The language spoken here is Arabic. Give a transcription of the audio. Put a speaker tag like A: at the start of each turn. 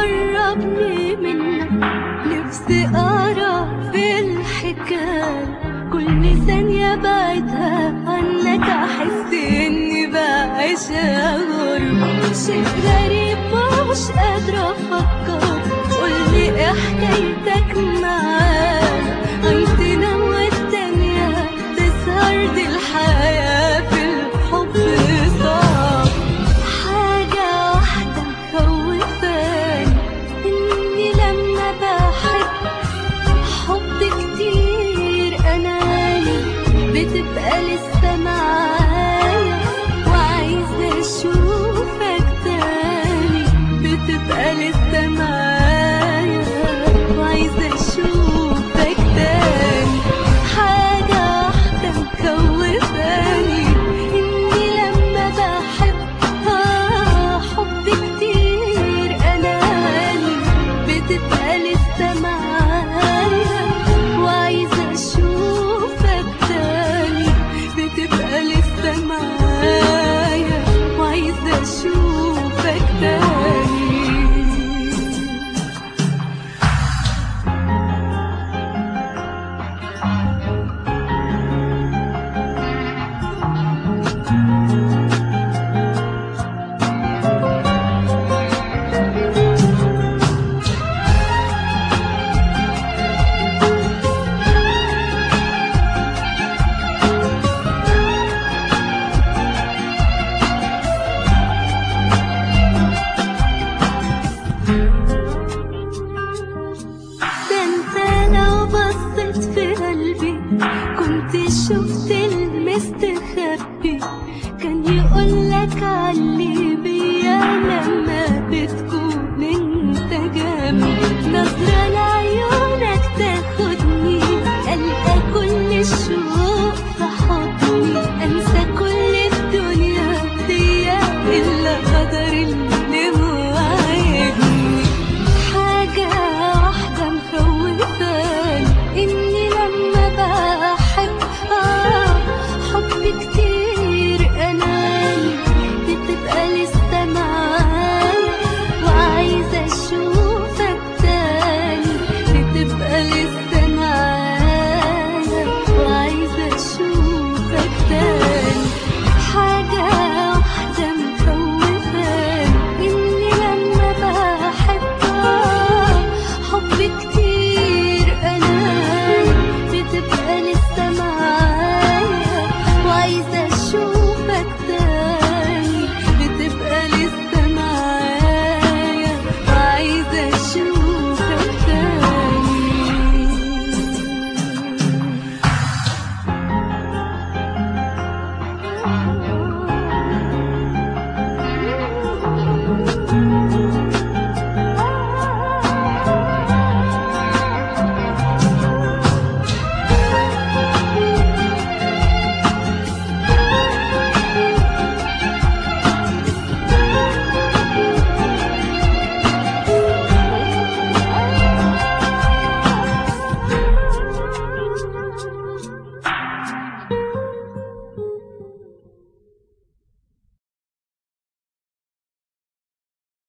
A: تقربني منك، نفسي أقرأ في الحكاية، كل ثانية بعدها عنك أحس إني بعيشها غربة. شيء غريب مش قادرة أفكر، قولي إيه حكايتك معايا؟ عايز تنام والتانية تسهر، دي الحياة في الحب صعب. حاجة واحدة مخوفاني، إني لما بحب حب كتير أناني بتبقى لسه معايا وعايزة أشوفك تاني، بتبقى لسه معايا وعايزة أشوفك تاني. حاجة واحدة مخوفاني، إني لما بحب حب كتير أناني بتبقى لسه معايا وعايزة أشوفك تاني، بتبقى لسه معايا وعايزة أشوفك تاني. ده انت لو بصيت في قلبي كنت شفت المستخبي، كان يقولك علي بيا لما بتكون انت جنبي.